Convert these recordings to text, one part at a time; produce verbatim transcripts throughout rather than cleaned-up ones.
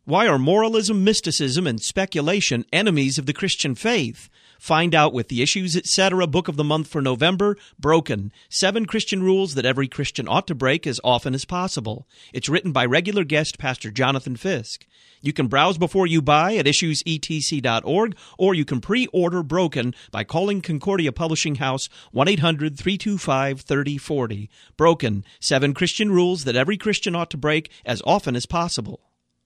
Why are moralism, mysticism, and speculation enemies of the Christian faith? Find out with the Issues, et cetera Book of the Month for November, Broken, Seven Christian Rules That Every Christian Ought to Break as Often as Possible. It's written by regular guest Pastor Jonathan Fisk. You can browse before you buy at issues e t c dot org, or you can pre-order Broken by calling Concordia Publishing House one eight hundred three two five three oh four oh. Broken, Seven Christian Rules That Every Christian Ought to Break as Often as Possible.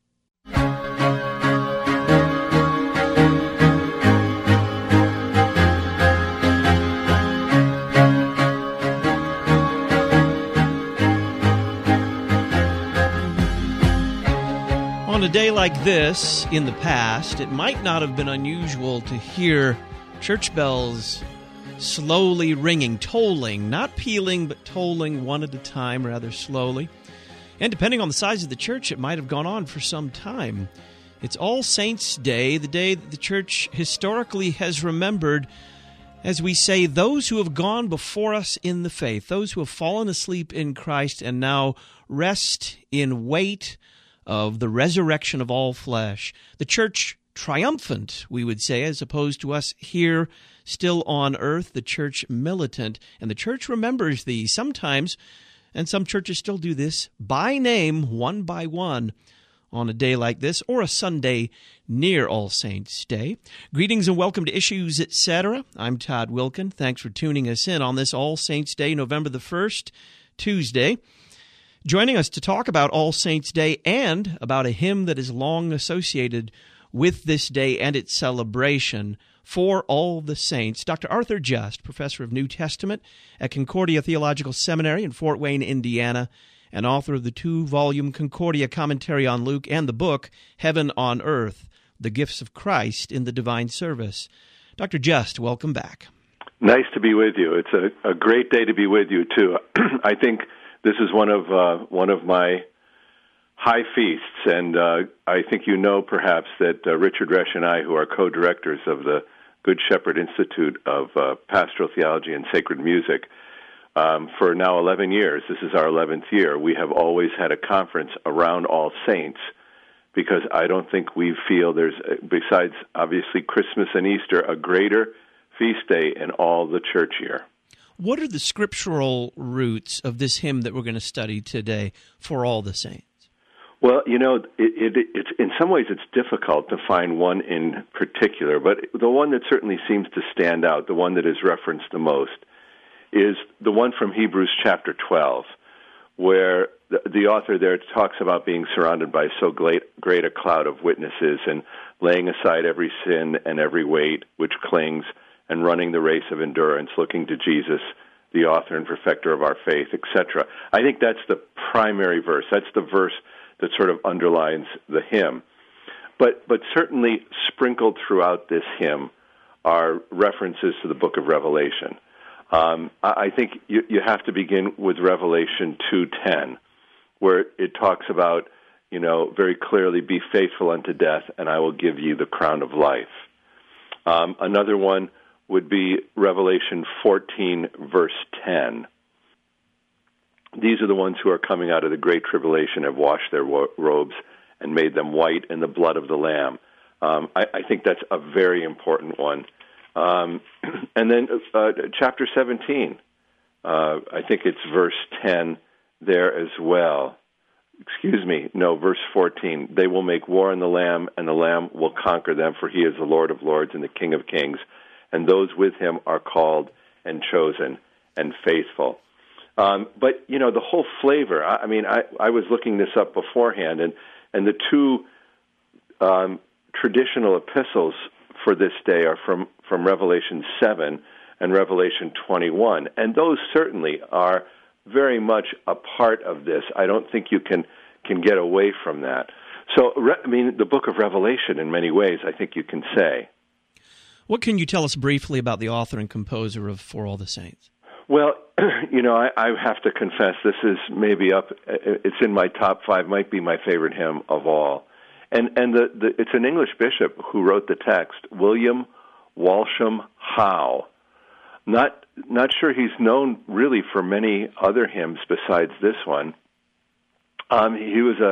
On a day like this, in the past, it might not have been unusual to hear church bells slowly ringing, tolling, not pealing, but tolling one at a time rather slowly. And depending on the size of the church, it might have gone on for some time. It's All Saints' Day, the day that the church historically has remembered, as we say, those who have gone before us in the faith, those who have fallen asleep in Christ and now rest in wait of the resurrection of all flesh. The church triumphant, we would say, as opposed to us here still on earth, the church militant. And the church remembers these sometimes, and some churches still do this, by name, one by one, on a day like this, or a Sunday near All Saints' Day. Greetings and welcome to Issues, et cetera. I'm Todd Wilkin. Thanks for tuning us in on this All Saints' Day, November the first, Tuesday. Joining us to talk about All Saints' Day and about a hymn that is long associated with this day and its celebration, For All the Saints, Doctor Arthur Just, professor of New Testament at Concordia Theological Seminary in Fort Wayne, Indiana, and author of the two-volume Concordia Commentary on Luke and the book Heaven on Earth, The Gifts of Christ in the Divine Service. Doctor Just, welcome back. Nice to be with you. It's a, a great day to be with you, too. I think this is one of uh, one of my high feasts, and uh, I think you know perhaps that uh, Richard Resch and I, who are co-directors of the Good Shepherd Institute of uh, Pastoral Theology and Sacred Music, um, for now eleven years, this is our eleventh year, we have always had a conference around All Saints, because I don't think we feel there's, besides obviously Christmas and Easter, a greater feast day in all the church year. What are the scriptural roots of this hymn that we're going to study today, For All the Saints? Well, you know, it, it, it's in some ways it's difficult to find one in particular, but the one that certainly seems to stand out, the one that is referenced the most, is the one from Hebrews chapter twelve, where the, the author there talks about being surrounded by so great, great a cloud of witnesses and laying aside every sin and every weight which clings, and running the race of endurance, looking to Jesus, the author and perfecter of our faith, et cetera. I think that's the primary verse. That's the verse that sort of underlines the hymn. But but certainly sprinkled throughout this hymn are references to the book of Revelation. Um, I think you, you have to begin with Revelation two ten, where it talks about, you know, very clearly, be faithful unto death, and I will give you the crown of life. Um, another one would be Revelation fourteen, verse ten. These are the ones who are coming out of the great tribulation, have washed their wo- robes and made them white in the blood of the Lamb. Um, I, I think that's a very important one. Um, and then uh, chapter seventeen, uh, I think it's verse ten there as well. Excuse me, no, verse fourteen. They will make war on the Lamb, and the Lamb will conquer them, for he is the Lord of lords and the King of kings. And those with him are called and chosen and faithful. Um, but, you know, the whole flavor, I, I mean, I, I was looking this up beforehand, and, and the two um, traditional epistles for this day are from, from Revelation seven and Revelation twenty-one. And those certainly are very much a part of this. I don't think you can, can get away from that. So, I mean, the book of Revelation, in many ways, I think you can say. What can you tell us briefly about the author and composer of For All the Saints? Well, you know, I, I have to confess, this is maybe up, it's in my top five, might be my favorite hymn of all. And and the, the it's an English bishop who wrote the text, William Walsham Howe. Not not sure he's known really for many other hymns besides this one. Um, he was a,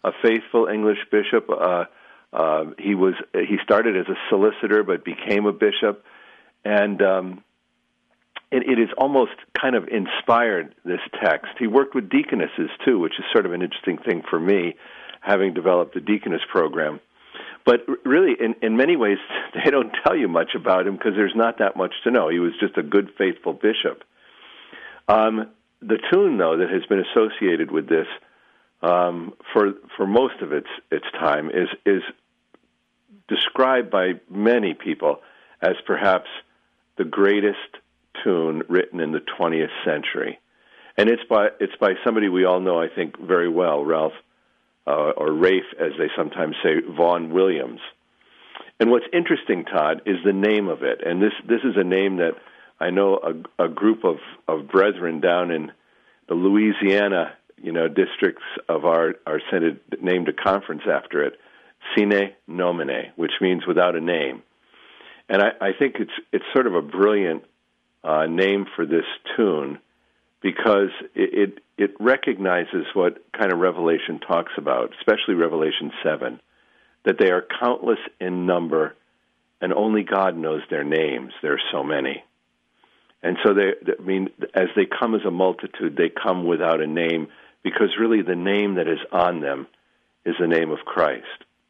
a faithful English bishop. Uh, uh, he was he started as a solicitor but became a bishop, and um, it, it is almost kind of inspired this text. He worked with deaconesses too, which is sort of an interesting thing for me, having developed the deaconess program. But really, in, in many ways, they don't tell you much about him because there's not that much to know. He was just a good, faithful bishop. Um, the tune, though, that has been associated with this um, for for most of its its time is is described by many people as perhaps the greatest tune written in the twentieth century, and it's by it's by somebody we all know, I think, very well, Ralph. Uh, or Rafe, as they sometimes say, Vaughan Williams. And what's interesting, Todd, is the name of it. And this this is a name that I know a, a group of, of brethren down in the Louisiana, you know, districts of our, our Synod named a conference after it, Sine Nomine, which means without a name. And I, I think it's it's sort of a brilliant uh, name for this tune, because it, it it recognizes what kind of Revelation talks about, especially Revelation seven, that they are countless in number, and only God knows their names. There are so many. And so, they, I mean, as they come as a multitude, they come without a name, because really the name that is on them is the name of Christ.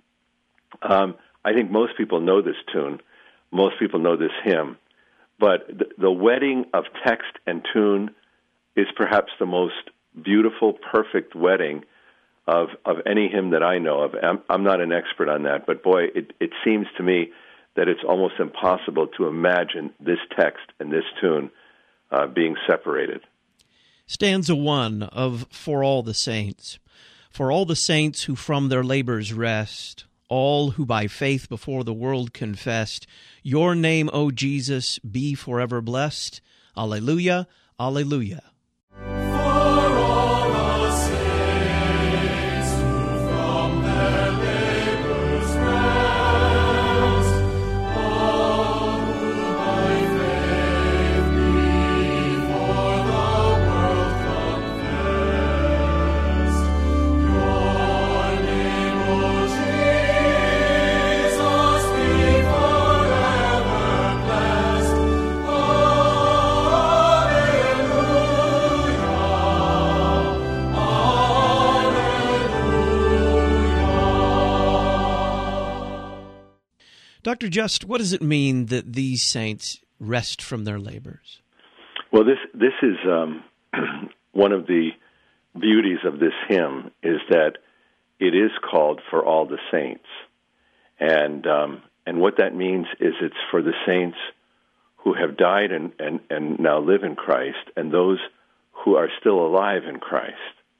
Um, I think most people know this tune. Most people know this hymn. But the, the wedding of text and tune is perhaps the most beautiful, perfect wedding of of any hymn that I know of. I'm, I'm not an expert on that, but boy, it, it seems to me that it's almost impossible to imagine this text and this tune uh, being separated. Stanza one of For All the Saints. For all the saints who from their labors rest, all who by faith before the world confessed, your name, O Jesus, be forever blessed. Alleluia, alleluia. Doctor Just, what does it mean that these saints rest from their labors? Well, this this is um, one of the beauties of this hymn, is that it is called For All the Saints. And um, and what that means is it's for the saints who have died and, and, and now live in Christ, and those who are still alive in Christ.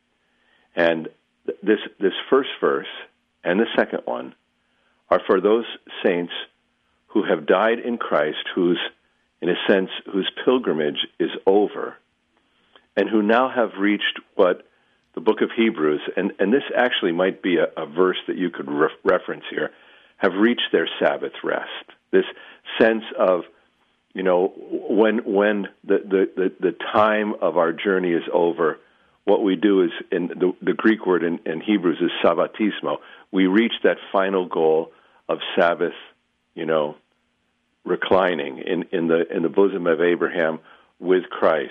And this this first verse and the second one are for those saints who have died in Christ, whose, in a sense, whose pilgrimage is over, and who now have reached what the book of Hebrews, and, and this actually might be a, a verse that you could re- reference here, have reached their Sabbath rest. This sense of, you know, when when the, the, the, the time of our journey is over, what we do is, in the, the Greek word in, in Hebrews is sabbatismo. We reach that final goal of Sabbath, you know, reclining in, in the in the bosom of Abraham with Christ.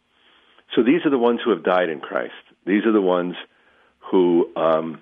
So these are the ones who have died in Christ. These are the ones who um,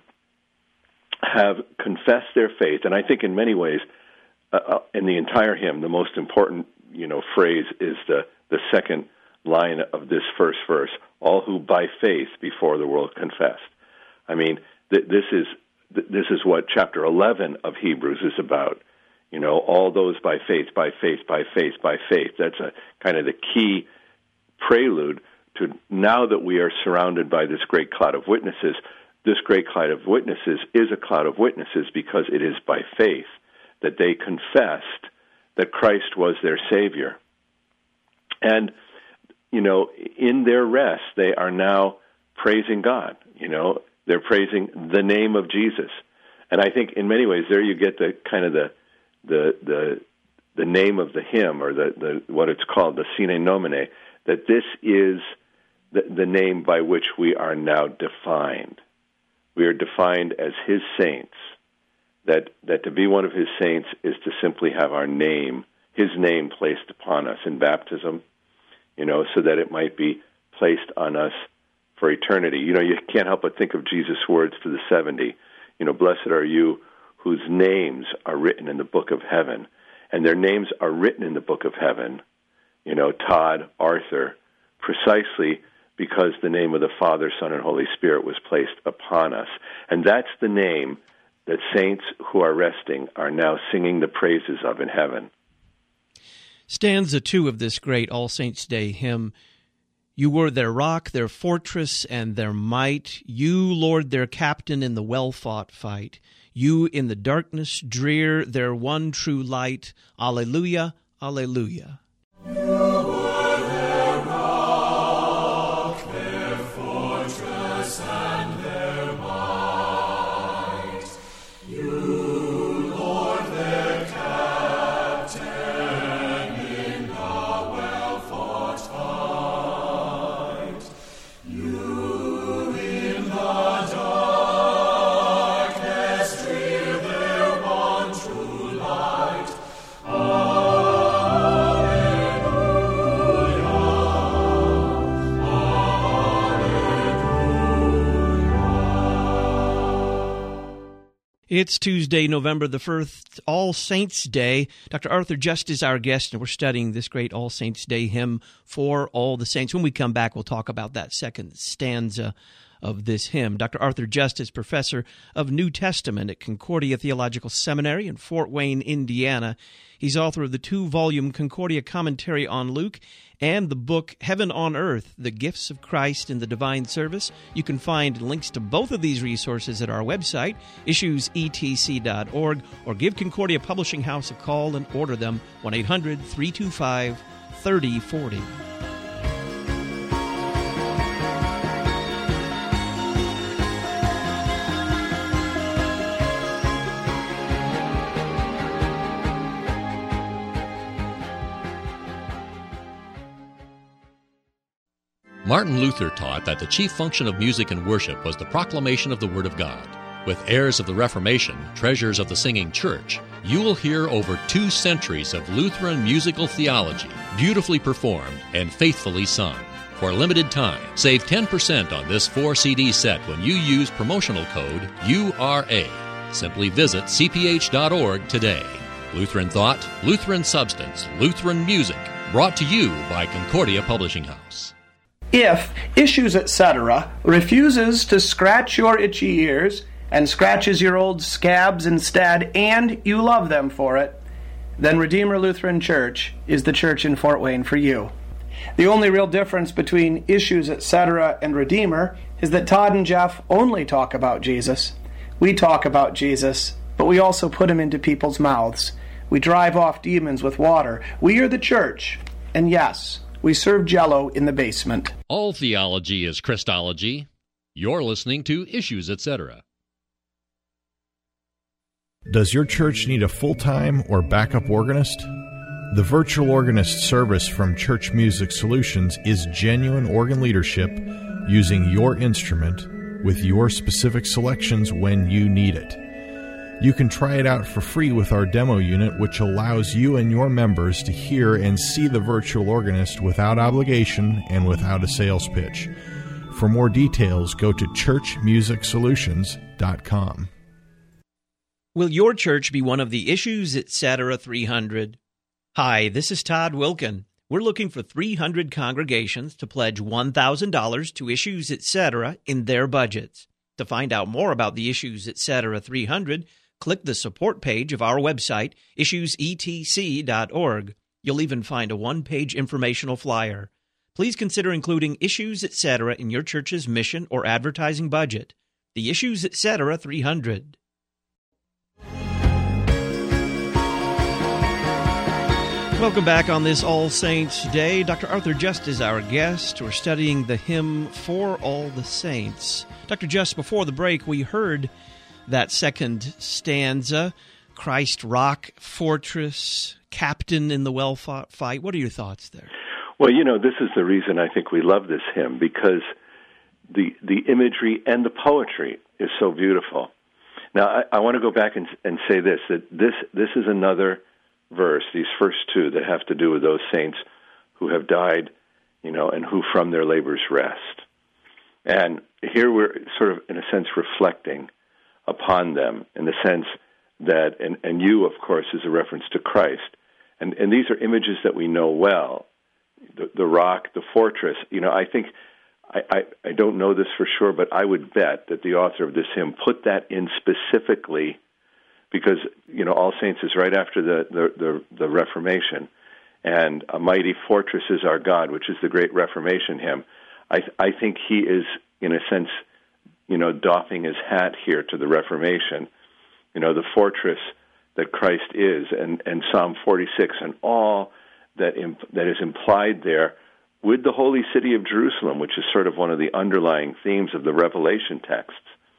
have confessed their faith. And I think in many ways, uh, in the entire hymn, the most important, you know, phrase is the, the second line of this first verse, all who by faith before the world confessed. I mean, th- this is This is what chapter eleven of Hebrews is about. You know, all those by faith, by faith, by faith, by faith. That's a kind of the key prelude to, now that we are surrounded by this great cloud of witnesses, this great cloud of witnesses is a cloud of witnesses because it is by faith that they confessed that Christ was their Savior. And, you know, in their rest, they are now praising God, you know, they're praising the name of Jesus. And I think in many ways there you get the kind of the the the, the name of the hymn, or the, the what it's called, the Sine Nomine, that this is the, the name by which we are now defined. We are defined as his saints, that, that to be one of his saints is to simply have our name, his name placed upon us in baptism, you know, so that it might be placed on us for eternity. You know, you can't help but think of Jesus' words to the seventy. You know, blessed are you whose names are written in the book of heaven. And their names are written in the book of heaven, you know, Todd, Arthur, precisely because the name of the Father, Son, and Holy Spirit was placed upon us. And that's the name that saints who are resting are now singing the praises of in heaven. Stanza two of this great All Saints' Day hymn: You were their rock, their fortress, and their might. You, Lord, their captain in the well-fought fight. You in the darkness drear, their one true light. Alleluia, alleluia. You were their rock, their fortress, and their might. You, Lord, their captain in the well-fought fight. You in the darkness drear, their one true light. It's Tuesday, November the first, All Saints' Day. Doctor Arthur Just is our guest, and we're studying this great All Saints' Day hymn, For All the Saints. When we come back, we'll talk about that second stanza of this hymn. Doctor Arthur Just is professor of New Testament at Concordia Theological Seminary in Fort Wayne, Indiana. He's author of the two-volume Concordia Commentary on Luke and the book Heaven on Earth, The Gifts of Christ in the Divine Service. You can find links to both of these resources at our website, issues e t c dot org, or give Concordia Publishing House a call and order them, one eight hundred three two five three oh four oh. Martin Luther taught that the chief function of music and worship was the proclamation of the Word of God. With heirs of the Reformation, treasures of the singing church, you will hear over two centuries of Lutheran musical theology, beautifully performed and faithfully sung. For a limited time, save ten percent on this four C D set when you use promotional code U R A. Simply visit c p h dot org today. Lutheran Thought, Lutheran Substance, Lutheran Music, brought to you by Concordia Publishing House. If Issues, et cetera refuses to scratch your itchy ears and scratches your old scabs instead, and you love them for it, then Redeemer Lutheran Church is the church in Fort Wayne for you. The only real difference between Issues, et cetera and Redeemer is that Todd and Jeff only talk about Jesus. We talk about Jesus, but we also put him into people's mouths. We drive off demons with water. We are the church, and yes, we serve Jell-O in the basement. All theology is Christology. You're listening to Issues, et cetera. Does your church need a full-time or backup organist? The virtual organist service from Church Music Solutions is genuine organ leadership using your instrument with your specific selections when you need it. You can try it out for free with our demo unit, which allows you and your members to hear and see the virtual organist without obligation and without a sales pitch. For more details, go to church music solutions dot com. Will your church be one of the Issues, et cetera three hundred? Hi, this is Todd Wilkin. We're looking for three hundred congregations to pledge one thousand dollars to Issues, et cetera in their budgets. To find out more about the Issues, et cetera three hundred, click the support page of our website, issues e t c dot org. You'll even find a one-page informational flyer. Please consider including Issues, et cetera in your church's mission or advertising budget. The Issues, et cetera three hundred. Welcome back on this All Saints Day. Doctor Arthur Just is our guest. We're studying the hymn For All the Saints. Doctor Just, before the break, we heard that second stanza, Christ rock, fortress, captain in the well-fought fight. What are your thoughts there? Well, you know, this is the reason I think we love this hymn, because the the imagery and the poetry is so beautiful. Now, I, I want to go back and, and say this, that this this is another verse, these first two, that have to do with those saints who have died, you know, and who from their labors rest. And here we're sort of, in a sense, reflecting upon them in the sense that, and, and you, of course, is a reference to Christ. And, and these are images that we know well. The, the rock, the fortress. You know, I think, I, I, I don't know this for sure, but I would bet that the author of this hymn put that in specifically because, you know, All Saints is right after the, the, the, the Reformation. And A Mighty Fortress is Our God, which is the great Reformation hymn. I, I think he is, in a sense, you know, doffing his hat here to the Reformation. You know, the fortress that Christ is, and, and Psalm forty-six, and all that imp- that is implied there with the holy city of Jerusalem, which is sort of one of the underlying themes of the Revelation texts.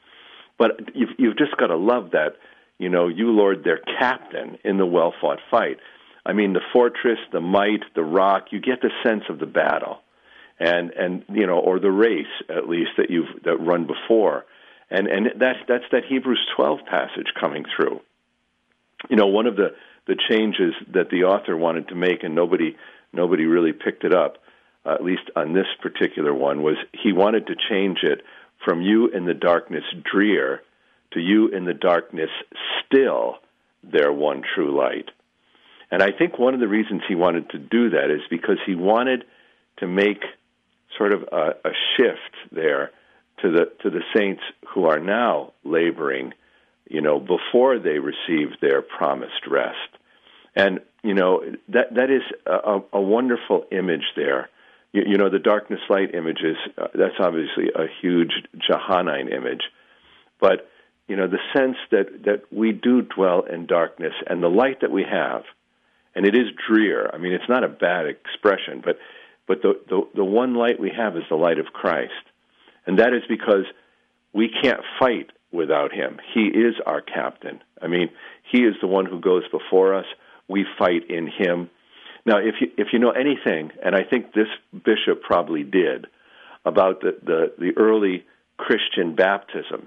But you've, you've just got to love that, you know, you, Lord, their captain in the well-fought fight. I mean, the fortress, the might, the rock, you get the sense of the battle. And, and you know, or the race, at least, that you've that run before. And and that's, that's that Hebrews twelve passage coming through. You know, one of the, the changes that the author wanted to make, and nobody nobody really picked it up, uh, at least on this particular one, was he wanted to change it from you in the darkness drear to you in the darkness still their one true light. And I think one of the reasons he wanted to do that is because he wanted to make sort of a, a shift there to the to the saints who are now laboring, you know, before they receive their promised rest. And, you know, that that is a, a wonderful image there. You, you know, the darkness-light images, uh, that's obviously a huge Johannine image. But, you know, the sense that, that we do dwell in darkness, and the light that we have, and it is drear. I mean, it's not a bad expression, but but the, the, the one light we have is the light of Christ. And that is because we can't fight without him. He is our captain. I mean, he is the one who goes before us. We fight in him. Now, if you if you know anything, and I think this bishop probably did, about the, the, the early Christian baptisms,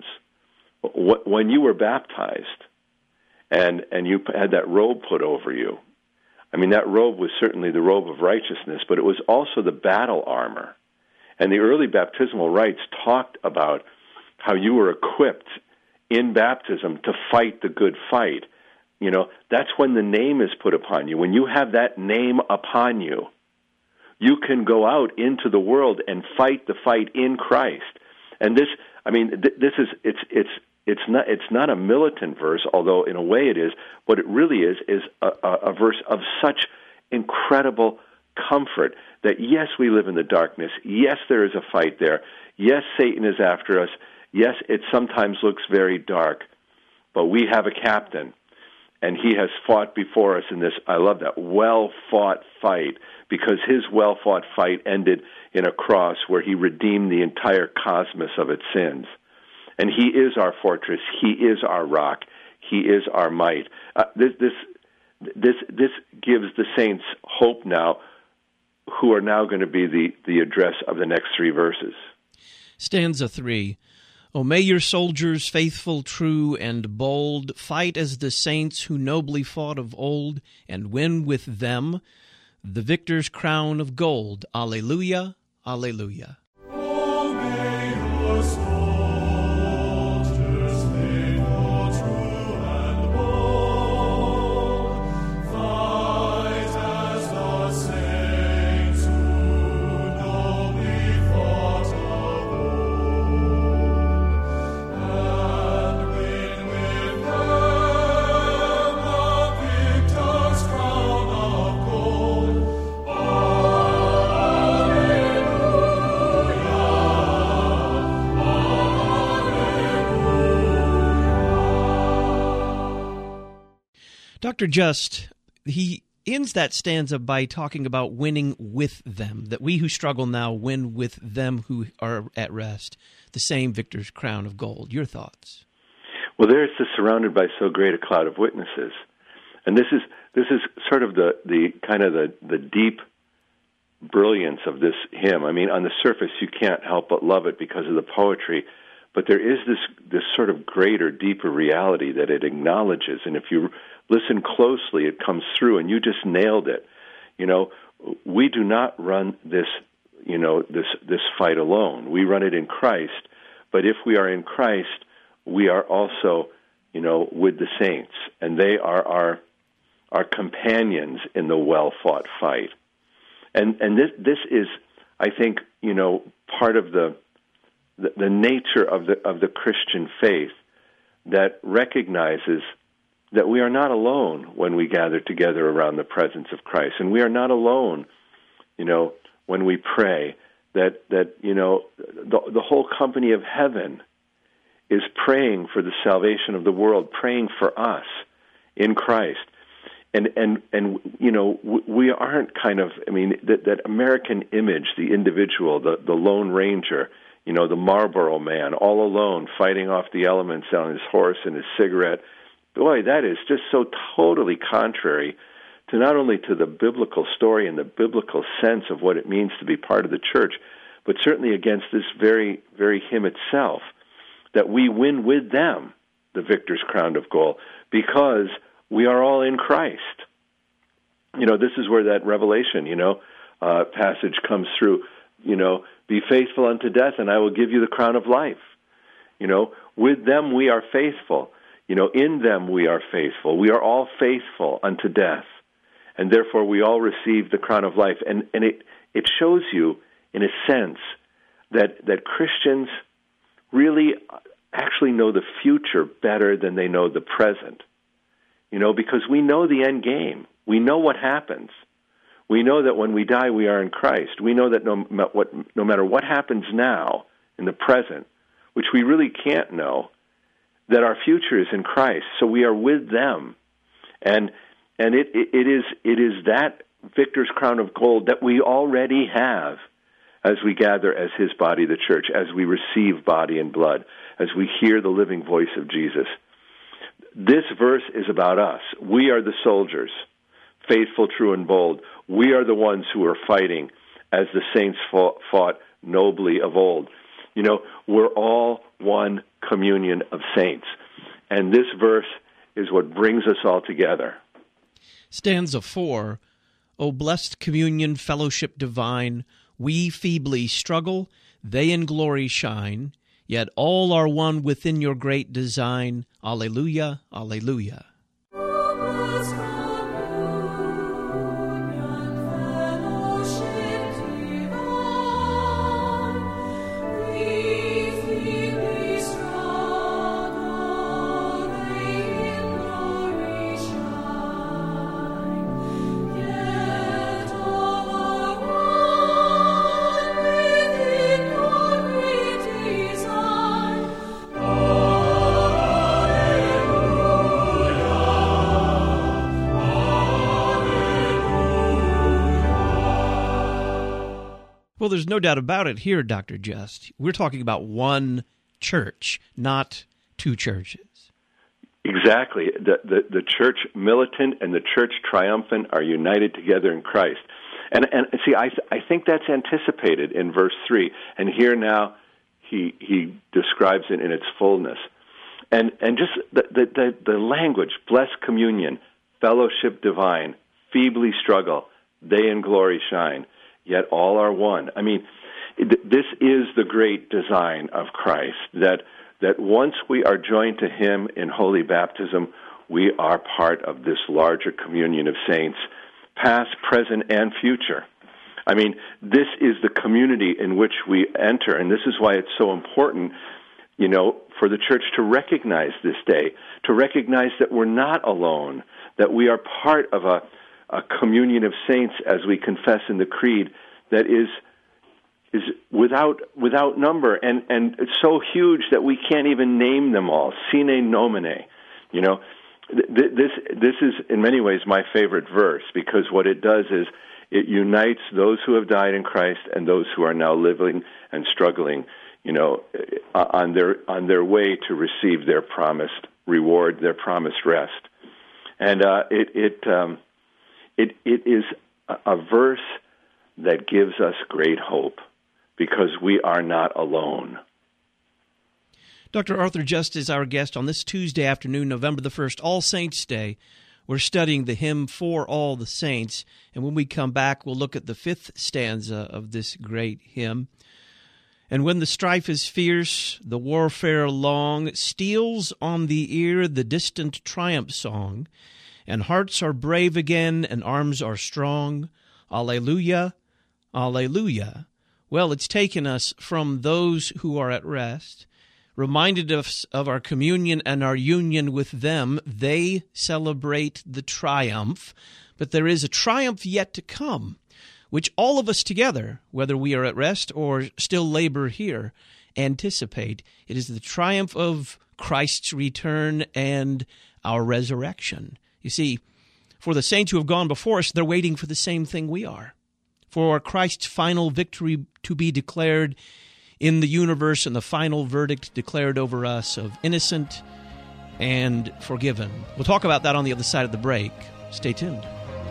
when you were baptized and, and you had that robe put over you, I mean, that robe was certainly the robe of righteousness, but it was also the battle armor. And the early baptismal rites talked about how you were equipped in baptism to fight the good fight. You know, that's when the name is put upon you. When you have that name upon you, you can go out into the world and fight the fight in Christ. And this, I mean, th- this is, it's, it's, It's not it's not a militant verse, although in a way it is. What it really is is a, a, a verse of such incredible comfort that, yes, we live in the darkness. Yes, there is a fight there. Yes, Satan is after us. Yes, it sometimes looks very dark. But we have a captain, and he has fought before us in this, I love that, well-fought fight, because his well-fought fight ended in a cross where he redeemed the entire cosmos of its sins. And he is our fortress. He is our rock. He is our might. Uh, this, this, this, this gives the saints hope now, who are now going to be the, the address of the next three verses. Stanza three. O may your soldiers, faithful, true, and bold, fight as the saints who nobly fought of old, and win with them the victor's crown of gold. Alleluia, alleluia. Doctor Just, he ends that stanza by talking about winning with them, that we who struggle now win with them who are at rest, the same victor's crown of gold. Your thoughts? Well, there it's the surrounded by so great a cloud of witnesses. And this is this is sort of the, the kind of the, the deep brilliance of this hymn. I mean, on the surface, you can't help but love it because of the poetry, but there is this this sort of greater, deeper reality that it acknowledges. And if you listen closely, it comes through, and you just nailed it. You know, we do not run this, you know, this this fight alone. We run it in Christ. But if we are in Christ, we are also, you know, with the saints, and they are our our companions in the well-fought fight. And and this this is, I think, you know, part of the the, the nature of the of the Christian faith that recognizes that we are not alone when we gather together around the presence of Christ, and we are not alone, you know, when we pray. That that you know, the the whole company of heaven is praying for the salvation of the world, praying for us in Christ. And, and, and you know, we aren't kind of, I mean, that, that American image, the individual, the, the Lone Ranger, you know, the Marlboro man, all alone, fighting off the elements on his horse and his cigarette. Boy, that is just so totally contrary to not only to the biblical story and the biblical sense of what it means to be part of the church, but certainly against this very, very hymn itself, that we win with them the victor's crown of gold, because we are all in Christ. You know, this is where that Revelation, you know, uh, passage comes through. You know, be faithful unto death, and I will give you the crown of life. You know, with them we are faithful. You know, in them we are faithful. We are all faithful unto death, and therefore we all receive the crown of life. And and it it shows you, in a sense, that that Christians really actually know the future better than they know the present. You know, because we know the end game. We know what happens. We know that when we die, we are in Christ. We know that no, what, no matter what happens now, in the present, which we really can't know, that our future is in Christ. So we are with them. And and it, it, it is it is that victor's crown of gold that we already have as we gather as his body, the church, as we receive body and blood, as we hear the living voice of Jesus. This verse is about us. We are the soldiers, faithful, true, and bold. We are the ones who are fighting as the saints fought, fought nobly of old. You know, we're all one communion of saints. And this verse is what brings us all together. Stanza four, O blessed communion, fellowship divine, we feebly struggle, they in glory shine, yet all are one within your great design. Alleluia, alleluia. Well, there's no doubt about it here, Doctor Just. We're talking about one church, not two churches. Exactly. The, the the church militant and the church triumphant are united together in Christ. And and see, I I think that's anticipated in verse three. And here now he he describes it in its fullness. And and just the the the, the language, blessed communion, fellowship divine, feebly struggle, they in glory shine. Yet all are one. I mean, this is the great design of Christ, that that once we are joined to him in holy baptism, we are part of this larger communion of saints, past, present, and future. I mean, this is the community in which we enter, and this is why it's so important, you know, for the church to recognize this day, to recognize that we're not alone, that we are part of a a communion of saints, as we confess in the creed, that is is without without number, and and it's so huge that we can't even name them all. Sine nomine, you know. Th- this this is in many ways my favorite verse, because what it does is it unites those who have died in Christ and those who are now living and struggling, you know, on their on their way to receive their promised reward, their promised rest, and uh, it it. Um, It it is a, a verse that gives us great hope, because we are not alone. Doctor Arthur Just is our guest on this Tuesday afternoon, November the first, All Saints' Day. We're studying the hymn For All the Saints, and when we come back, we'll look at the fifth stanza of this great hymn. And when the strife is fierce, the warfare long, steals on the ear the distant triumph song, and hearts are brave again and arms are strong. Alleluia, alleluia. Well, it's taken us from those who are at rest, reminded us of our communion and our union with them. They celebrate the triumph, but there is a triumph yet to come, which all of us together, whether we are at rest or still labor here, anticipate. It is the triumph of Christ's return and our resurrection. You see, for the saints who have gone before us, they're waiting for the same thing we are, for Christ's final victory to be declared in the universe and the final verdict declared over us of innocent and forgiven. We'll talk about that on the other side of the break. Stay tuned.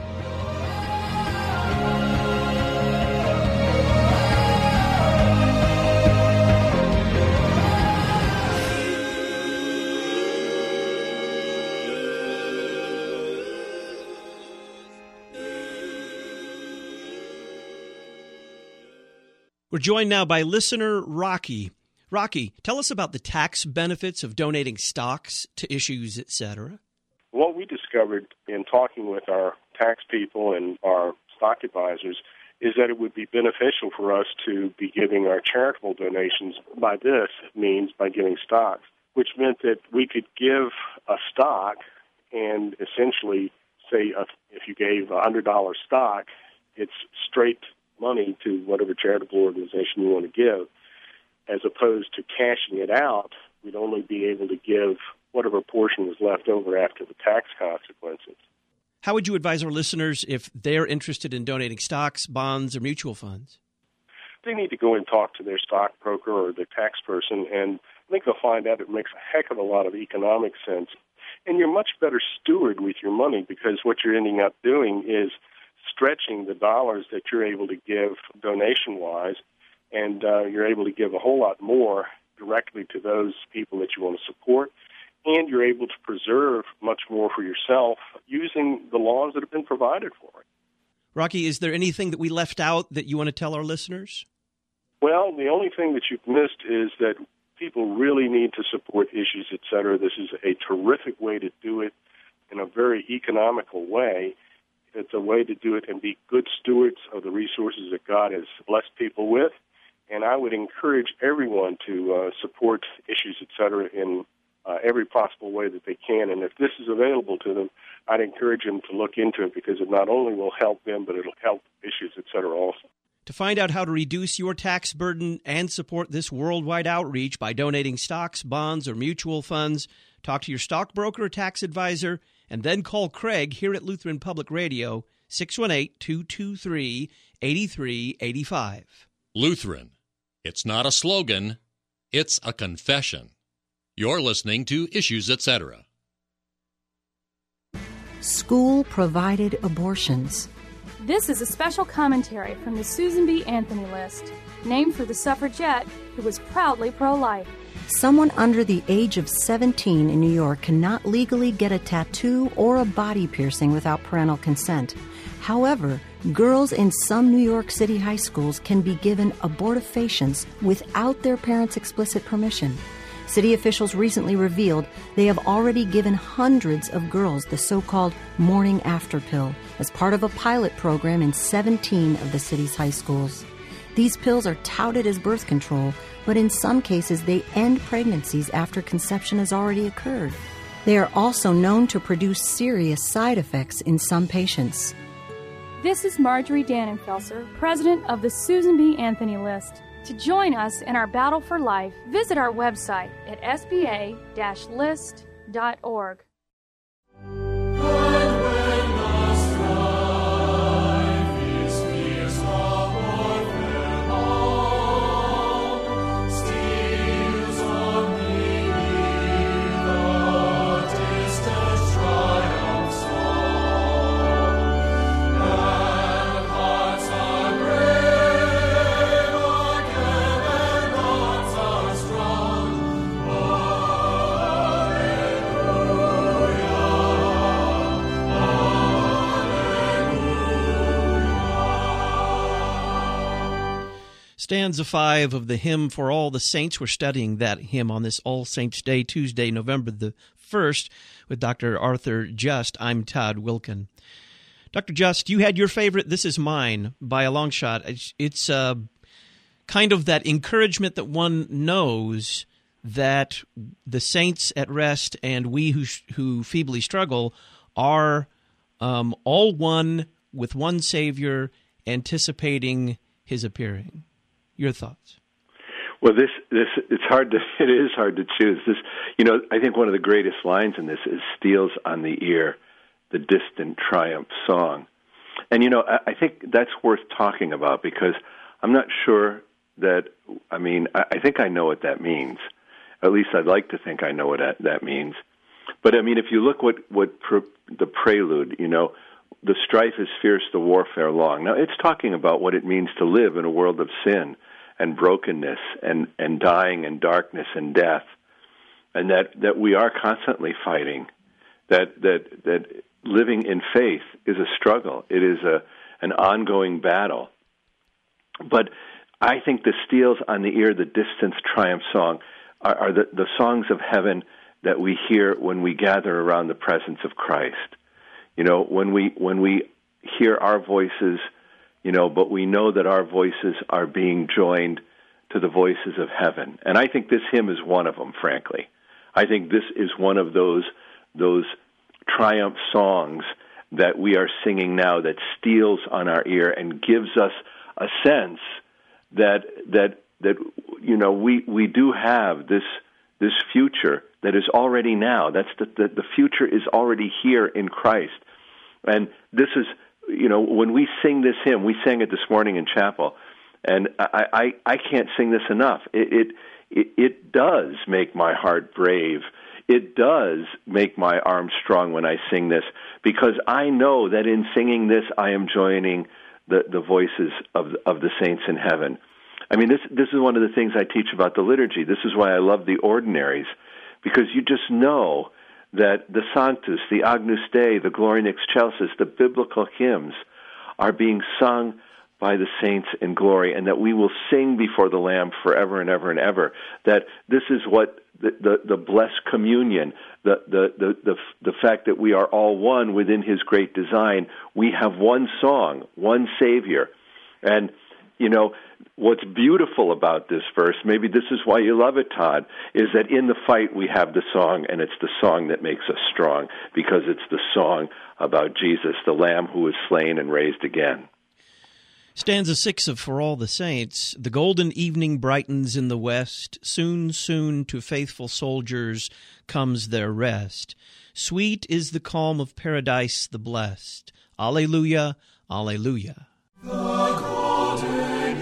We're joined now by listener Rocky. Rocky, tell us about the tax benefits of donating stocks to Issues, et cetera. What we discovered in talking with our tax people and our stock advisors is that it would be beneficial for us to be giving our charitable donations. By this, it means by giving stocks, which meant that we could give a stock and essentially say uh, if you gave a one hundred dollars stock, it's straight money to whatever charitable organization you want to give, as opposed to cashing it out. We'd only be able to give whatever portion was left over after the tax consequences. How would you advise our listeners if they're interested in donating stocks, bonds, or mutual funds? They need to go and talk to their stockbroker or their tax person, and I think they'll find out it makes a heck of a lot of economic sense. And you're much better steward with your money, because what you're ending up doing is stretching the dollars that you're able to give donation-wise, and uh, you're able to give a whole lot more directly to those people that you want to support, and you're able to preserve much more for yourself using the laws that have been provided for it. Rocky, is there anything that we left out that you want to tell our listeners? Well, the only thing that you've missed is that people really need to support Issues, et cetera. This is a terrific way to do it in a very economical way. It's a way to do it and be good stewards of the resources that God has blessed people with. And I would encourage everyone to uh, support Issues, et cetera, in uh, every possible way that they can. And if this is available to them, I'd encourage them to look into it, because it not only will help them, but it'll help Issues, et cetera, also. To find out how to reduce your tax burden and support this worldwide outreach by donating stocks, bonds, or mutual funds, talk to your stockbroker or tax advisor, and then call Craig here at Lutheran Public Radio, six one eight, two two three, eight three eight five. Lutheran. It's not a slogan, it's a confession. You're listening to Issues, et cetera. School-provided abortions. This is a special commentary from the Susan B. Anthony List, named for the suffragette who was proudly pro-life. Someone under the age of seventeen in New York cannot legally get a tattoo or a body piercing without parental consent. However, girls in some New York City high schools can be given abortifacients without their parents' explicit permission. City officials recently revealed they have already given hundreds of girls the so-called morning after pill as part of a pilot program in seventeen of the city's high schools. These pills are touted as birth control, but in some cases they end pregnancies after conception has already occurred. They are also known to produce serious side effects in some patients. This is Marjorie Dannenfelser, president of the Susan B. Anthony List. To join us in our battle for life, visit our website at s b a dash list dot org. Break Stanza five of the hymn For All the Saints. We're studying that hymn on this All Saints Day, Tuesday, November the first, with Doctor Arthur Just. I'm Todd Wilkin. Doctor Just, you had your favorite, This Is Mine, by a long shot. It's, it's uh, kind of that encouragement that one knows that the saints at rest and we who, who feebly struggle are um, all one with one Savior, anticipating His appearing. Your thoughts? Well, this this it's hard to it is hard to choose. This, you know, I think one of the greatest lines in this is "Steals on the ear, the distant triumph song," and you know, I, I think that's worth talking about because I'm not sure that. I mean, I, I think I know what that means. At least I'd like to think I know what that, that means. But I mean, if you look what what pre, the prelude, you know, the strife is fierce, the warfare long. Now, it's talking about what it means to live in a world of sin and brokenness and, and dying and darkness and death, and that, that we are constantly fighting, that, that, that living in faith is a struggle. It is a, an ongoing battle. But I think the steals on the ear, the distance triumph song, are, are the, the songs of heaven that we hear when we gather around the presence of Christ. You know, when we when we hear our voices, you know, but we know that our voices are being joined to the voices of heaven. And I think this hymn is one of them, frankly. I think this is one of those those triumph songs that we are singing now that steals on our ear and gives us a sense that that that you know we, we do have this this future that is already now. That's the, the the future is already here in Christ. And this is, you know, when we sing this hymn, we sang it this morning in chapel, and I, I, I can't sing this enough. It, it it it does make my heart brave. It does make my arms strong when I sing this, because I know that in singing this, I am joining the, the voices of of the saints in heaven. I mean, this this is one of the things I teach about the liturgy. This is why I love the ordinaries, because you just know that the Sanctus, the Agnus Dei, the Gloria in Excelsis, the biblical hymns are being sung by the saints in glory, and that we will sing before the Lamb forever and ever and ever. That this is what the, the, the blessed communion, the, the, the, the, the fact that we are all one within His great design. We have one song, one Savior. And, you know, what's beautiful about this verse, maybe this is why you love it, Todd, is that in the fight we have the song, and it's the song that makes us strong, because it's the song about Jesus, the Lamb who was slain and raised again. Stanza six of For All the Saints. The golden evening brightens in the west. Soon, soon to faithful soldiers comes their rest. Sweet is the calm of paradise the blessed. Alleluia, alleluia. The golden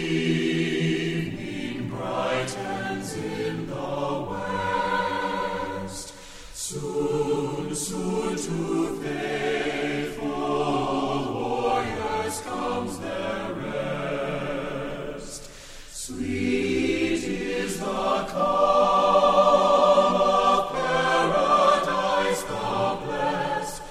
evening brightens in the west. Soon, soon to faithful warriors comes their rest. Sweet is the calm of paradise the blessed.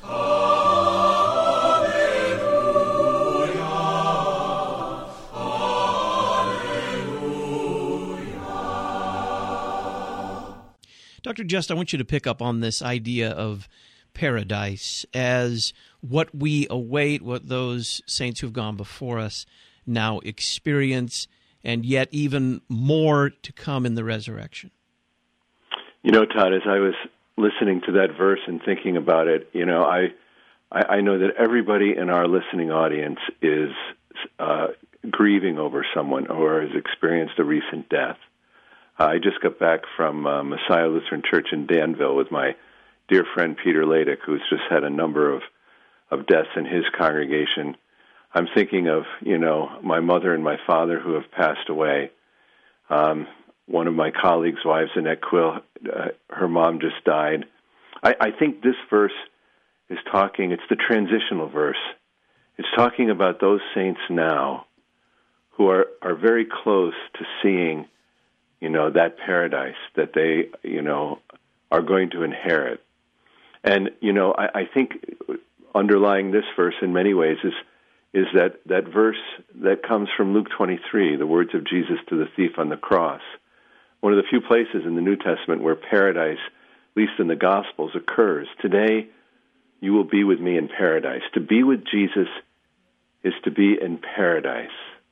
Doctor Just, I want you to pick up on this idea of paradise as what we await, what those saints who've gone before us now experience, and yet even more to come in the resurrection. You know, Todd, as I was listening to that verse and thinking about it, you know, I I, I know that everybody in our listening audience is uh, grieving over someone or has experienced a recent death. I just got back from uh, Messiah Lutheran Church in Danville with my dear friend Peter Ladek, who's just had a number of, of deaths in his congregation. I'm thinking of, you know, my mother and my father who have passed away. Um, one of my colleagues' wives, Annette Quill, uh, her mom just died. I, I think this verse is talking, it's the transitional verse. It's talking about those saints now who are, are very close to seeing, you know, that paradise that they, you know, are going to inherit. And, you know, I, I think underlying this verse in many ways is is that, that verse that comes from Luke twenty-three, the words of Jesus to the thief on the cross. One of the few places in the New Testament where paradise, at least in the Gospels, occurs. Today, you will be with me in paradise. To be with Jesus is to be in paradise.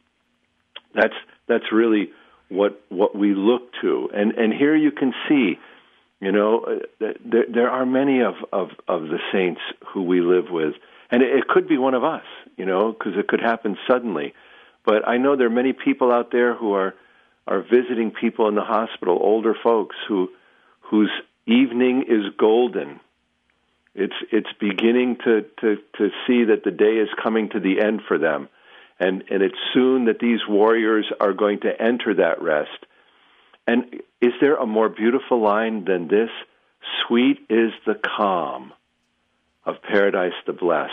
That's that's really what what we look to. And and here you can see, you know, there, there are many of, of, of the saints who we live with. And it, it could be one of us, you know, because it could happen suddenly. But I know there are many people out there who are, are visiting people in the hospital, older folks who whose evening is golden. It's it's beginning to, to, to see that the day is coming to the end for them. And, and it's soon that these warriors are going to enter that rest. And is there a more beautiful line than this? Sweet is the calm of paradise the blessed.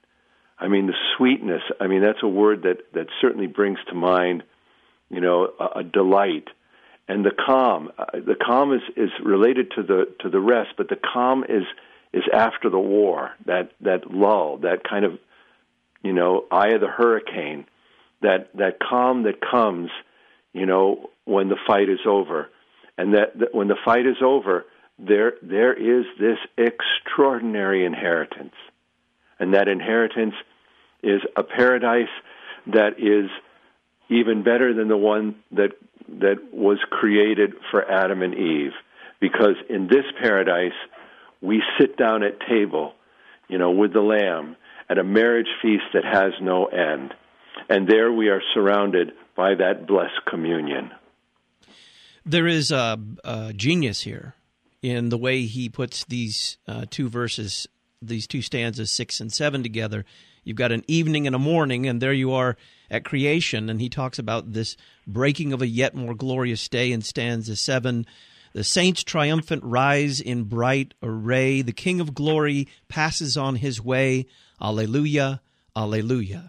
I mean, the sweetness, I mean, that's a word that, that certainly brings to mind, you know, a, a delight. And the calm, uh, the calm is, is related to the to the rest, but the calm is is after the war, that, that lull, that kind of, you know, eye of the hurricane, that, that calm that comes, you know, when the fight is over. And that, that when the fight is over, there there is this extraordinary inheritance. And that inheritance is a paradise that is even better than the one that that was created for Adam and Eve. Because in this paradise, we sit down at table, you know, with the Lamb at a marriage feast that has no end. And there we are surrounded by that blessed communion. There is a, a genius here in the way he puts these uh, two verses, these two stanzas, six and seven, together. You've got an evening and a morning, and there you are at creation. And he talks about this breaking of a yet more glorious day in stanza seven. The saints triumphant rise in bright array. The King of glory passes on his way. Alleluia, alleluia.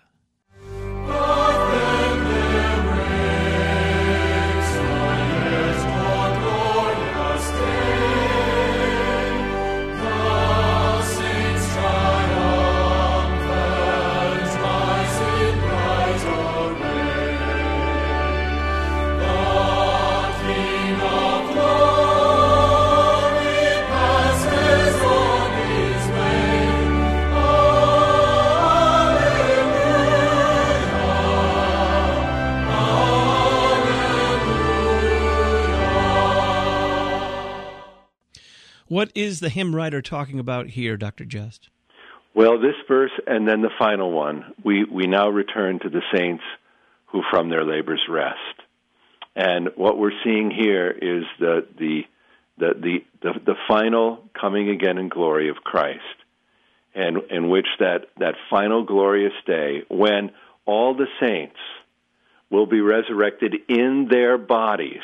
What is the hymn writer talking about here, Doctor Just? Well, this verse and then the final one, we, we now return to the saints who from their labors rest. And what we're seeing here is the the the the, the, the final coming again in glory of Christ, and in which that, that final glorious day when all the saints will be resurrected in their bodies,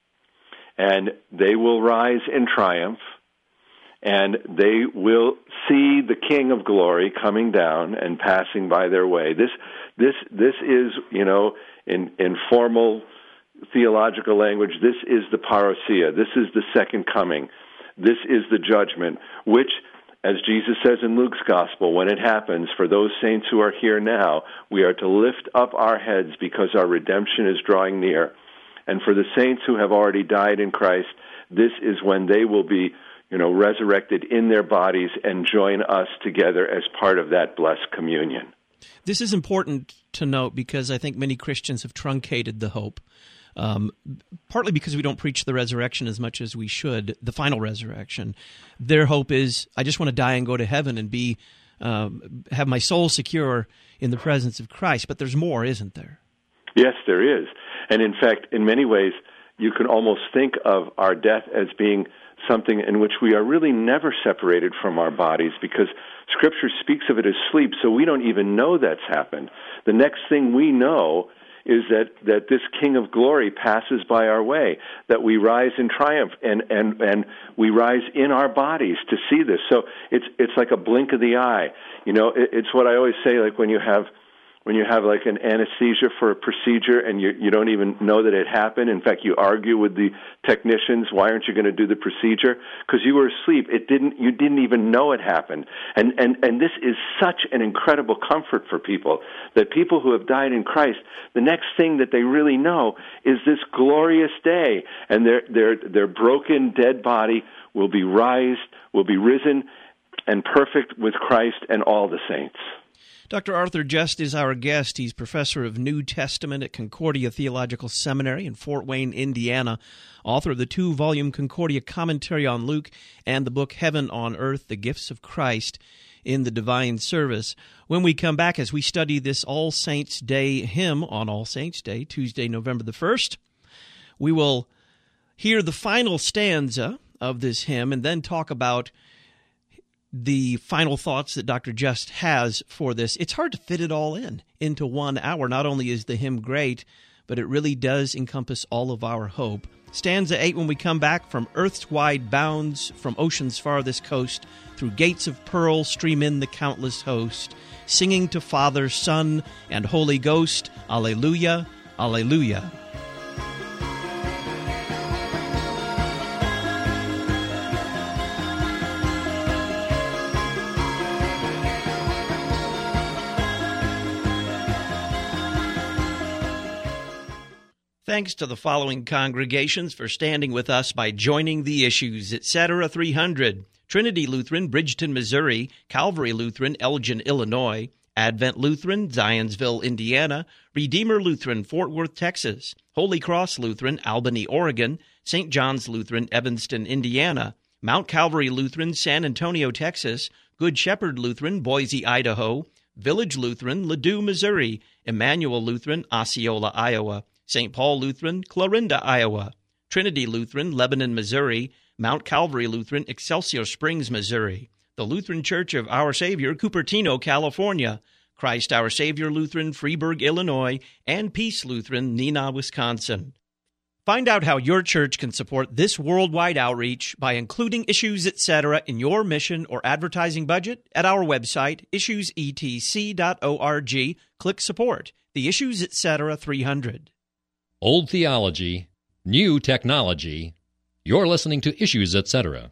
and they will rise in triumph, and they will see the King of Glory coming down and passing by their way. This, this, this is, you know, in, in formal theological language, this is the parousia. This is the second coming. This is the judgment, which, as Jesus says in Luke's Gospel, when it happens, for those saints who are here now, we are to lift up our heads because our redemption is drawing near. And for the saints who have already died in Christ, this is when they will be, you know, resurrected in their bodies and join us together as part of that blessed communion. This is important to note because I think many Christians have truncated the hope, um, partly because we don't preach the resurrection as much as we should, the final resurrection. Their hope is, I just want to die and go to heaven and be um, have my soul secure in the presence of Christ. But there's more, isn't there? Yes, there is. And in fact, in many ways, you can almost think of our death as being something in which we are really never separated from our bodies, because Scripture speaks of it as sleep, so we don't even know that's happened. The next thing we know is that, that this King of Glory passes by our way, that we rise in triumph, and, and, and we rise in our bodies to see this. So it's it's like a blink of the eye. You know, it, it's what I always say, like when you have when you have like an anesthesia for a procedure and you you don't even know that it happened. In fact, you argue with the technicians, why aren't you going to do the procedure? Because you were asleep. It didn't. You didn't even know it happened. And and and this is such an incredible comfort for people, that people who have died in Christ, the next thing that they really know is this glorious day, and their their their broken dead body will be raised, will be risen, and perfect with Christ and all the saints. Doctor Arthur Just is our guest. He's professor of New Testament at Concordia Theological Seminary in Fort Wayne, Indiana, author of the two-volume Concordia Commentary on Luke and the book Heaven on Earth, The Gifts of Christ in the Divine Service. When we come back, as we study this All Saints' Day hymn on All Saints' Day, Tuesday, November the first, we will hear the final stanza of this hymn and then talk about the final thoughts that Doctor Just has for this. It's hard to fit it all in into one hour. Not only is the hymn great, but it really does encompass all of our hope. Stanza eight, when we come back: from earth's wide bounds, from ocean's farthest coast, through gates of pearl stream in the countless host, singing to Father, Son, and Holy Ghost, Alleluia, Alleluia. Thanks to the following congregations for standing with us by joining the Issues, et cetera three hundred, Trinity Lutheran, Bridgeton, Missouri, Calvary Lutheran, Elgin, Illinois, Advent Lutheran, Zionsville, Indiana, Redeemer Lutheran, Fort Worth, Texas, Holy Cross Lutheran, Albany, Oregon, Saint John's Lutheran, Evanston, Indiana, Mount Calvary Lutheran, San Antonio, Texas, Good Shepherd Lutheran, Boise, Idaho, Village Lutheran, Ladue, Missouri, Emmanuel Lutheran, Osceola, Iowa, Saint Paul Lutheran, Clarinda, Iowa, Trinity Lutheran, Lebanon, Missouri, Mount Calvary Lutheran, Excelsior Springs, Missouri, the Lutheran Church of Our Savior, Cupertino, California, Christ Our Savior Lutheran, Freeburg, Illinois, and Peace Lutheran, Neenah, Wisconsin. Find out how your church can support this worldwide outreach by including Issues, et cetera in your mission or advertising budget at our website, issues e t c dot org. Click Support, the Issues, et cetera three hundred. Old theology, new technology. You're listening to Issues, et cetera.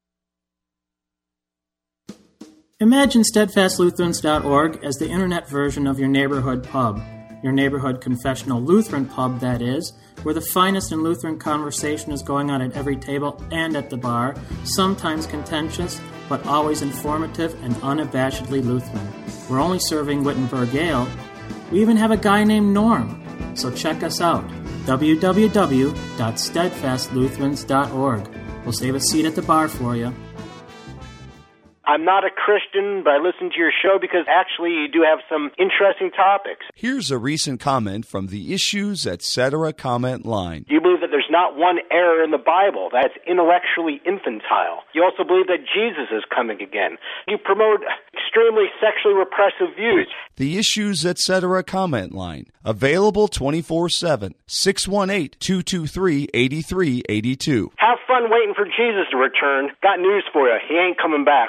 Imagine steadfast lutherans dot org as the internet version of your neighborhood pub. Your neighborhood confessional Lutheran pub, that is, where the finest in Lutheran conversation is going on at every table and at the bar, sometimes contentious, but always informative and unabashedly Lutheran. We're only serving Wittenberg Ale. We even have a guy named Norm. So check us out, w w w dot steadfast lutherans dot org. We'll save a seat at the bar for you. I'm not a Christian, but I listen to your show because actually you do have some interesting topics. Here's a recent comment from the Issues, et cetera comment line. You believe that there's not one error in the Bible that's intellectually infantile. You also believe that Jesus is coming again. You promote extremely sexually repressive views. The Issues, et cetera comment line. Available twenty-four seven. six one eight, two two three, eight three eight two. Have fun waiting for Jesus to return. Got news for you. He ain't coming back.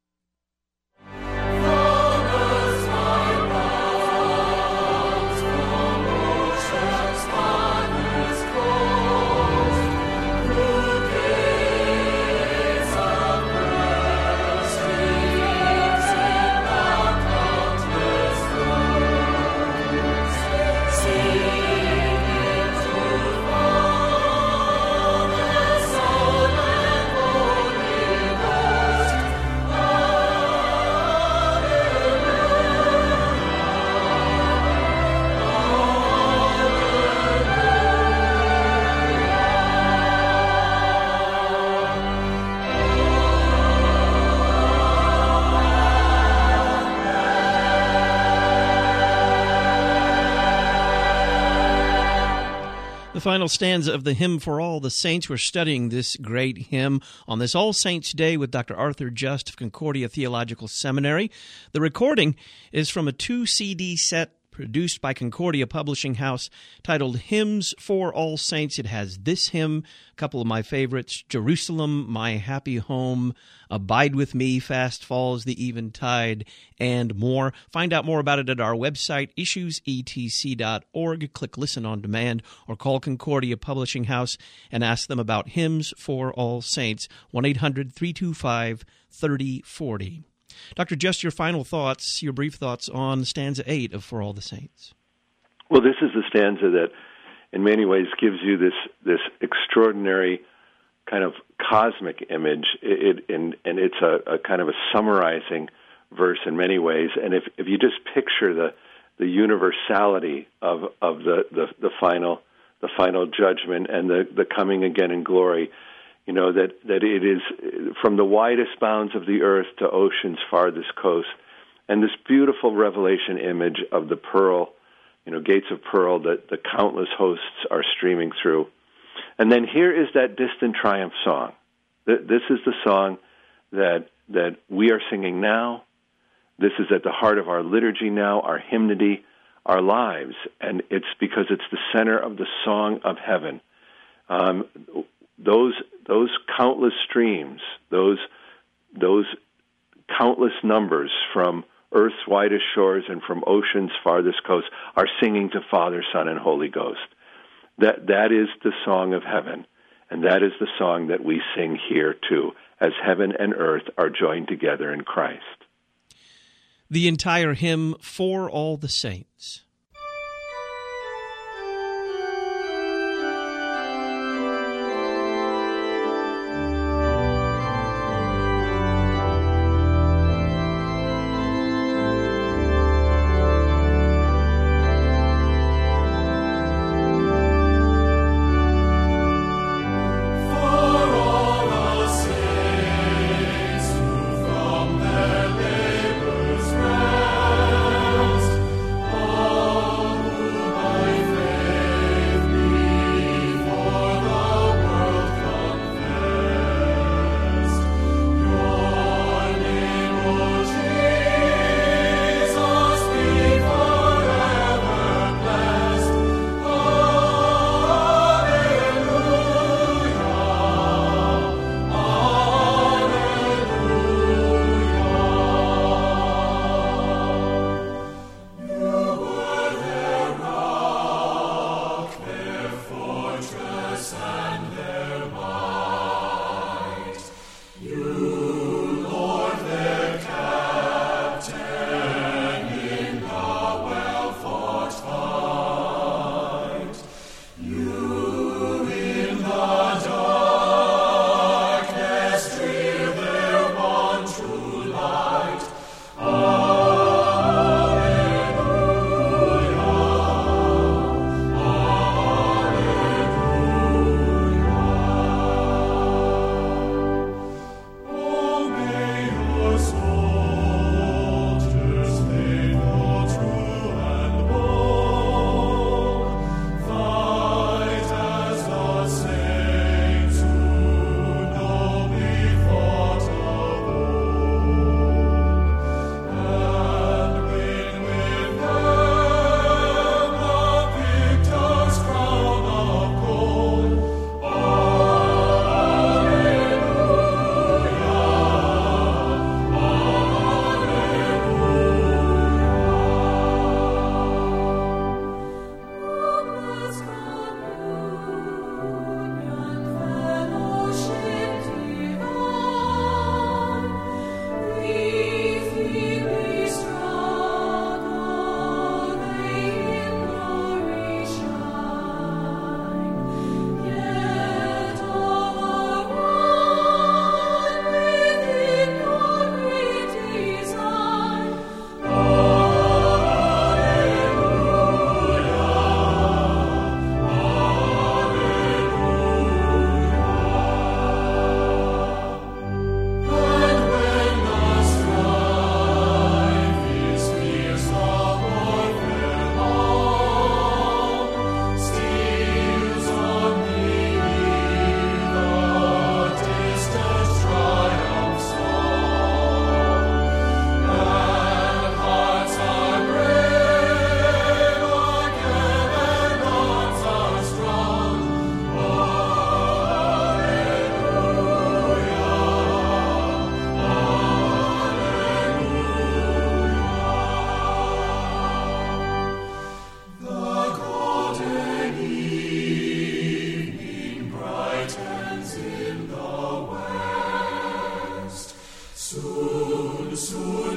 The final stanza of the Hymn for All the Saints. We're studying this great hymn on this All Saints' Day with Doctor Arthur Just of Concordia Theological Seminary. The recording is from a two C D set produced by Concordia Publishing House, titled Hymns for All Saints. It has this hymn, a couple of my favorites, Jerusalem, My Happy Home, Abide With Me, Fast Falls the Eventide, and more. Find out more about it at our website, issues e t c dot org. Click Listen on Demand or call Concordia Publishing House and ask them about Hymns for All Saints, one eight hundred three two five thirty forty. Doctor Just, your final thoughts, your brief thoughts on stanza eight of For All the Saints. Well, this is the stanza that in many ways gives you this this extraordinary kind of cosmic image, it, it, and, and it's a, a kind of a summarizing verse in many ways. And if, if you just picture the the universality of of the, the, the final the final judgment and the, the coming again in glory, you know, that, that it is from the widest bounds of the earth to ocean's farthest coast, and this beautiful revelation image of the pearl, you know, gates of pearl that the countless hosts are streaming through. And then here is that distant triumph song. This is the song that that we are singing now. This is at the heart of our liturgy now, our hymnody, our lives, and it's because it's the center of the song of heaven. Um, those those countless streams, those those countless numbers from earth's widest shores and from ocean's farthest coast are singing to Father, Son, and Holy Ghost. That that is the song of heaven, and that is the song that we sing here too, as heaven and earth are joined together in Christ. The entire hymn, For All the Saints. Oh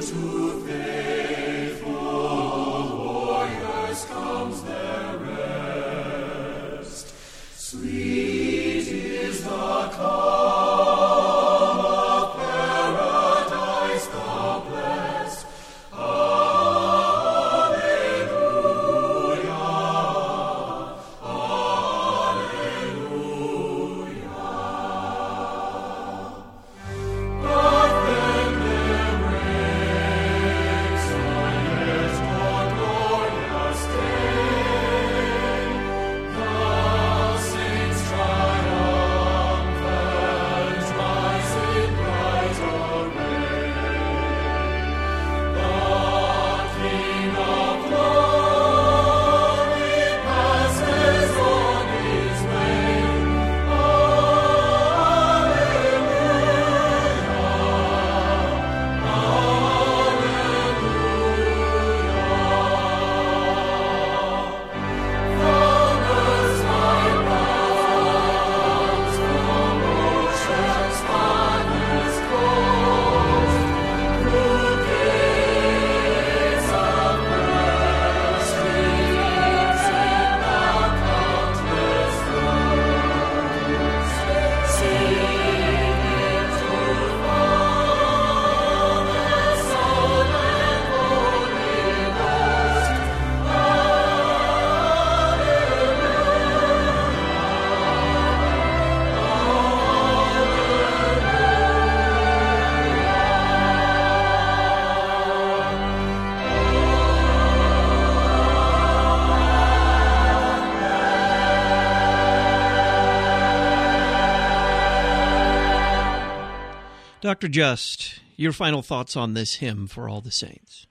Doctor Just, your final thoughts on this hymn for all the saints.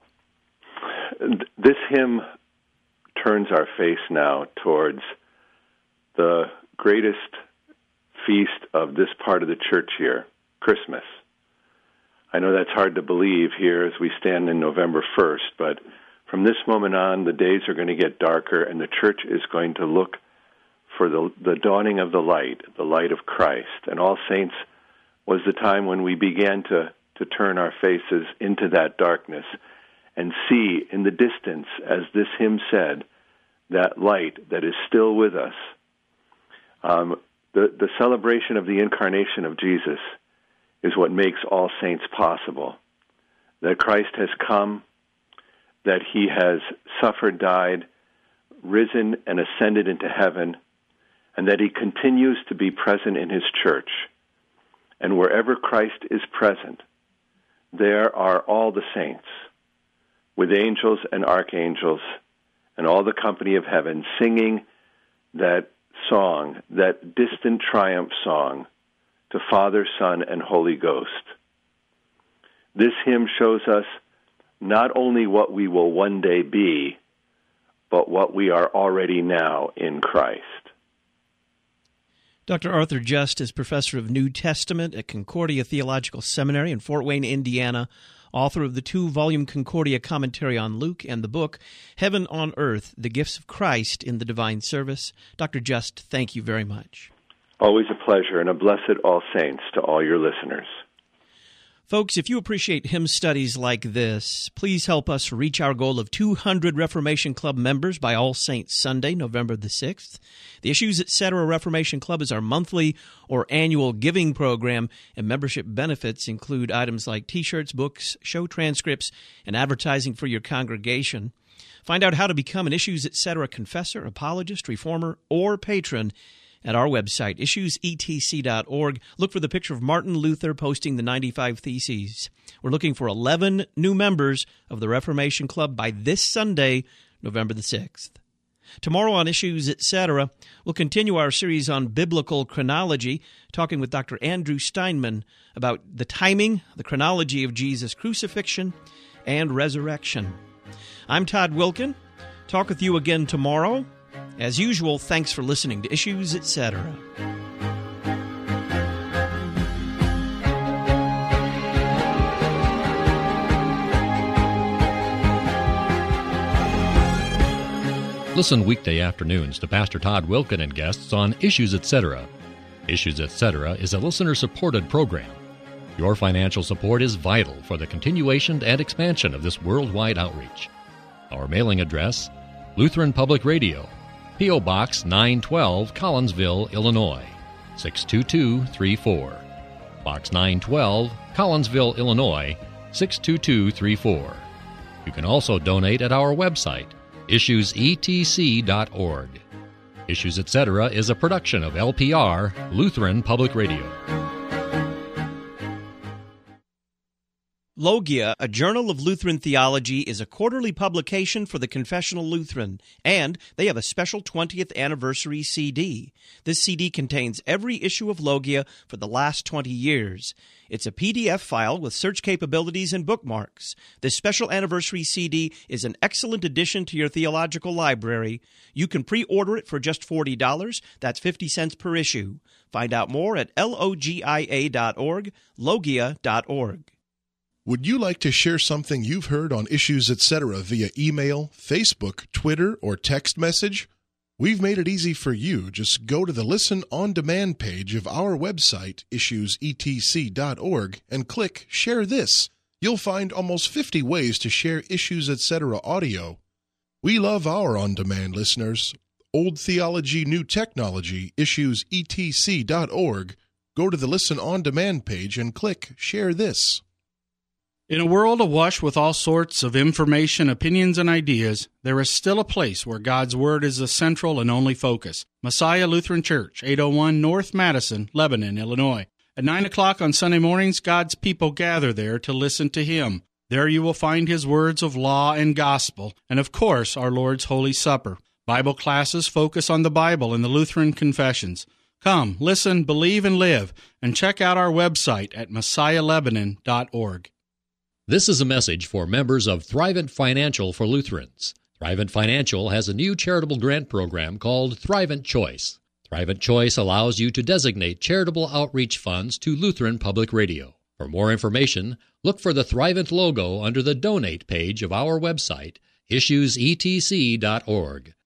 This hymn turns our face now towards the greatest feast of this part of the church year, Christmas. I know that's hard to believe here as we stand in November first, but from this moment on, the days are going to get darker, and the church is going to look for the, the dawning of the light, the light of Christ. And All Saints was the time when we began to, to turn our faces into that darkness and see in the distance, as this hymn said, that light that is still with us. Um, the, the celebration of the incarnation of Jesus is what makes All Saints possible. That Christ has come, that he has suffered, died, risen, and ascended into heaven, and that he continues to be present in his church. And wherever Christ is present, there are all the saints, with angels and archangels and all the company of heaven, singing that song, that distant triumph song, to Father, Son, and Holy Ghost. This hymn shows us not only what we will one day be, but what we are already now in Christ. Doctor Arthur Just is professor of New Testament at Concordia Theological Seminary in Fort Wayne, Indiana, author of the two-volume Concordia commentary on Luke and the book Heaven on Earth, The Gifts of Christ in the Divine Service. Doctor Just, thank you very much. Always a pleasure, and a blessed All Saints to all your listeners. Folks, if you appreciate hymn studies like this, please help us reach our goal of two hundred Reformation Club members by All Saints Sunday, November the sixth. The Issues Etc. Reformation Club is our monthly or annual giving program, and membership benefits include items like T-shirts, books, show transcripts, and advertising for your congregation. Find out how to become an Issues Etc. confessor, apologist, reformer, or patron at our website, issues e t c dot org. Look for the picture of Martin Luther posting the ninety-five Theses. We're looking for eleven new members of the Reformation Club by this Sunday, November the sixth. Tomorrow on Issues Etc., we'll continue our series on biblical chronology, talking with Doctor Andrew Steinman about the timing, the chronology of Jesus' crucifixion and resurrection. I'm Todd Wilkin. Talk with you again tomorrow. As usual, thanks for listening to Issues Etc. Listen weekday afternoons to Pastor Todd Wilkin and guests on Issues Etc. Issues Etc. is a listener-supported program. Your financial support is vital for the continuation and expansion of this worldwide outreach. Our mailing address, Lutheran Public Radio, P O. Box nine twelve, Collinsville, Illinois, six two two three four. Box nine twelve, Collinsville, Illinois, six two two three four. You can also donate at our website, issues e t c dot org. Issues et cetera is a production of L P R, Lutheran Public Radio. Logia, a journal of Lutheran theology, is a quarterly publication for the Confessional Lutheran, and they have a special twentieth anniversary C D. This C D contains every issue of Logia for the last twenty years. It's a P D F file with search capabilities and bookmarks. This special anniversary C D is an excellent addition to your theological library. You can pre-order it for just forty dollars. That's fifty cents per issue. Find out more at logia dot org, logia dot org. Would you like to share something you've heard on Issues et cetera via email, Facebook, Twitter, or text message? We've made it easy for you. Just go to the Listen on Demand page of our website, issues e t c dot org, and click Share This. You'll find almost fifty ways to share Issues et cetera audio. We love our on-demand listeners. Old Theology, New Technology, issues e t c dot org. Go to the Listen on Demand page and click Share This. In a world awash with all sorts of information, opinions, and ideas, there is still a place where God's Word is the central and only focus. Messiah Lutheran Church, eight oh one North Madison, Lebanon, Illinois. At nine o'clock on Sunday mornings, God's people gather there to listen to Him. There you will find His words of law and gospel, and of course, our Lord's Holy Supper. Bible classes focus on the Bible and the Lutheran confessions. Come, listen, believe, and live, and check out our website at messiah lebanon dot org. This is a message for members of Thrivent Financial for Lutherans. Thrivent Financial has a new charitable grant program called Thrivent Choice. Thrivent Choice allows you to designate charitable outreach funds to Lutheran Public Radio. For more information, look for the Thrivent logo under the Donate page of our website, issues e t c dot org.